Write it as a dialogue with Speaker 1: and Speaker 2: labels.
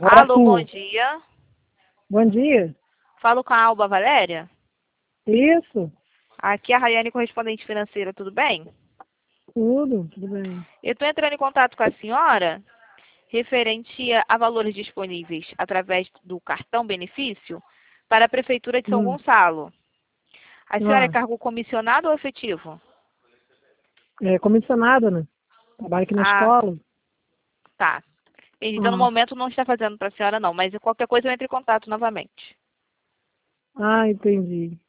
Speaker 1: Alô, bom
Speaker 2: Arthur,
Speaker 1: dia.
Speaker 2: bom dia.
Speaker 1: Falo com a Alba Valéria.
Speaker 2: Isso,
Speaker 1: Aqui é a Rayane, correspondente financeira, tudo bem?
Speaker 2: tudo bem.
Speaker 1: Eu estou entrando em contato com a senhora referente a valores disponíveis através do cartão benefício para a Prefeitura de São
Speaker 2: Hum,
Speaker 1: Gonçalo. A senhora é
Speaker 2: ah,
Speaker 1: cargo comissionado ou efetivo?
Speaker 2: é comissionada, né? Trabalho aqui na
Speaker 1: Ah,
Speaker 2: escola.
Speaker 1: tá. Então, no
Speaker 2: Ah,
Speaker 1: momento, não está fazendo para a senhora, não, mas qualquer coisa eu entro em contato novamente.
Speaker 2: entendi.